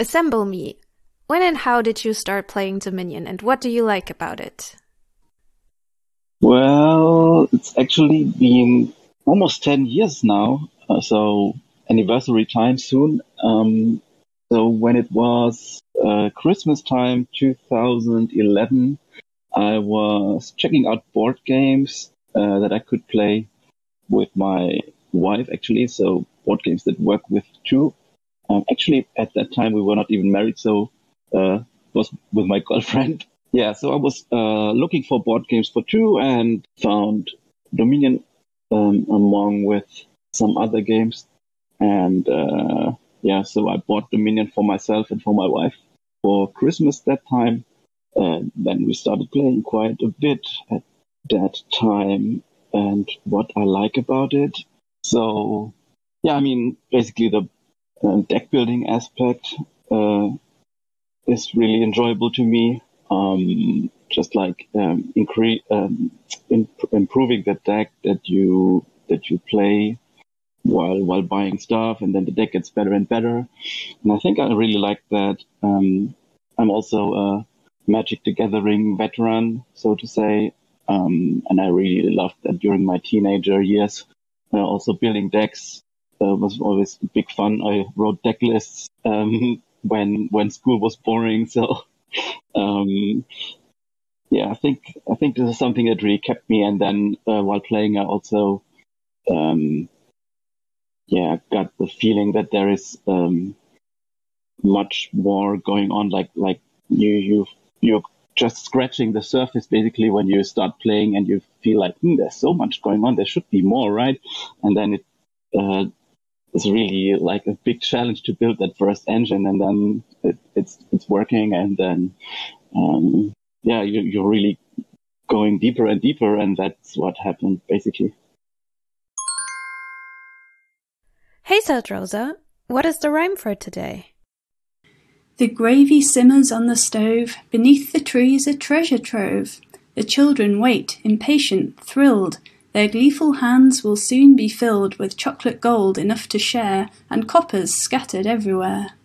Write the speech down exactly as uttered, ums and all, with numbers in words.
Assemble Me. When and how did you start playing Dominion, and what do you like about it? Well, it's actually been almost ten years now, uh, so anniversary time soon. Um, so when it was uh, Christmas time two thousand eleven, I was checking out board games uh, that I could play with my wife, actually. So board games that work with two. Um, actually, at that time, we were not even married, so uh, it was with my girlfriend. Yeah, so I was uh, looking for board games for two and found Dominion um, along with some other games. And uh, yeah, so I bought Dominion for myself and for my wife for Christmas that time. And then we started playing quite a bit at that time. And what I like about it, so yeah, I mean, basically the uh, deck building aspect uh, is really enjoyable to me. Um, just like um, incre- um, imp- improving the deck that you that you play while while buying stuff, and then the deck gets better and better. And I think I really like that. Um, I'm also a Magic the Gathering veteran, so to say, um, and I really loved that during my teenager years. Uh, also building decks uh, was always big fun. I wrote deck lists um, when when school was boring, so. Um, yeah, I think I think this is something that really kept me. And then uh, while playing, I also um, yeah got the feeling that there is um, much more going on. Like like you you you're just scratching the surface basically when you start playing, and you feel like hmm, there's so much going on. There should be more, right? And then it uh, is really like a big challenge to build that first engine, and then it, it's it's working, and then. Um, yeah, you, you're really going deeper and deeper, and that's what happened, basically. Hey, said Rosa. What is the rhyme for today? The gravy simmers on the stove, beneath the trees a treasure trove. The children wait, impatient, thrilled. Their gleeful hands will soon be filled with chocolate gold enough to share, and coppers scattered everywhere.